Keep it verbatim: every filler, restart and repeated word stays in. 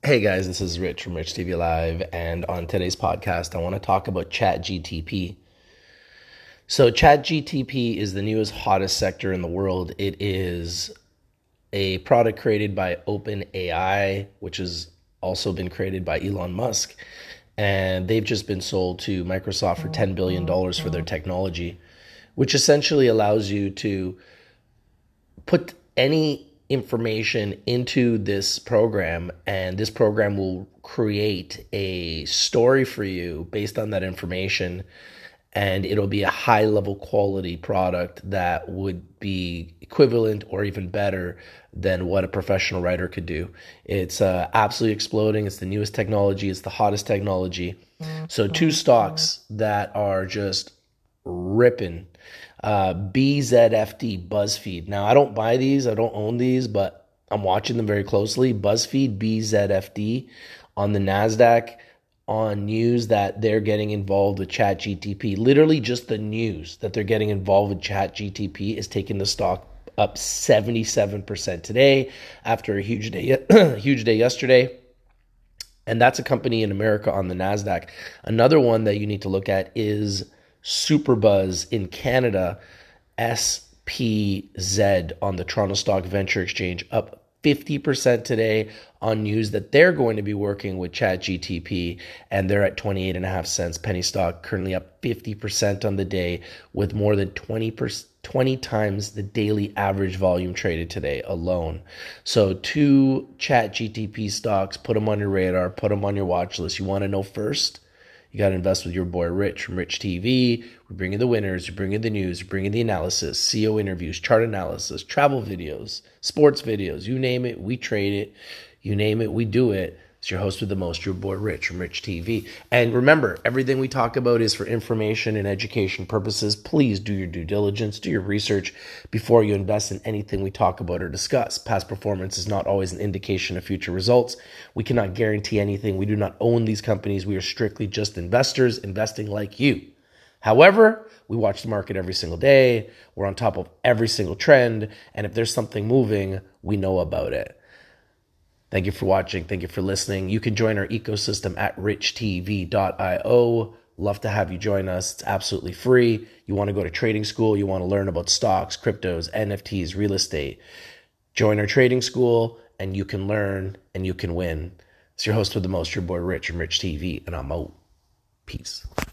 Hey guys, this is Rich from Rich T V Live, and on today's podcast, I want to talk about ChatGTP. So, ChatGTP is the newest, hottest sector in the world. It is a product created by OpenAI, which has also been created by Elon Musk, and they've just been sold to Microsoft for ten billion dollars for their technology, which essentially allows you to put any information into this program, and this program will create a story for you based on that information, and it'll be a high level quality product that would be equivalent or even better than what a professional writer could do. It's uh, absolutely exploding. It's the newest technology. It's the hottest technology. So two stocks that are just ripping. Uh, B Z F D, BuzzFeed. Now, I don't buy these. I don't own these, but I'm watching them very closely. BuzzFeed, B Z F D on the NASDAQ, on news that they're getting involved with ChatGTP. Literally just the news that they're getting involved with ChatGTP is taking the stock up seventy-seven percent today after a huge day, huge day yesterday. And that's a company in America on the NASDAQ. Another one that you need to look at is Superbuzz in Canada, S P Z on the Toronto Stock Venture Exchange, up fifty percent today on news that they're going to be working with ChatGTP, and they're at twenty-eight and a half cents penny stock, currently up fifty percent on the day with more than twenty percent, twenty times the daily average volume traded today alone. So two ChatGTP stocks, put them on your radar, put them on your watch list. You want to know first? You got to invest with your boy Rich from Rich T V. We're bringing the winners, we're bringing the news, we're bringing the analysis, C E O interviews, chart analysis, travel videos, sports videos, you name it, we trade it. You name it, we do it. It's your host with the most, your boy Rich from Rich T V. And remember, everything we talk about is for information and education purposes. Please do your due diligence, do your research before you invest in anything we talk about or discuss. Past performance is not always an indication of future results. We cannot guarantee anything. We do not own these companies. We are strictly just investors investing like you. However, we watch the market every single day. We're on top of every single trend. And if there's something moving, we know about it. Thank you for watching. Thank you for listening. You can join our ecosystem at rich t v dot i o. Love to have you join us. It's absolutely free. You want to go to trading school. You want to learn about stocks, cryptos, N F Ts, real estate. Join our trading school and you can learn and you can win. It's your host with the most, your boy Rich from Rich T V, and I'm out. Peace.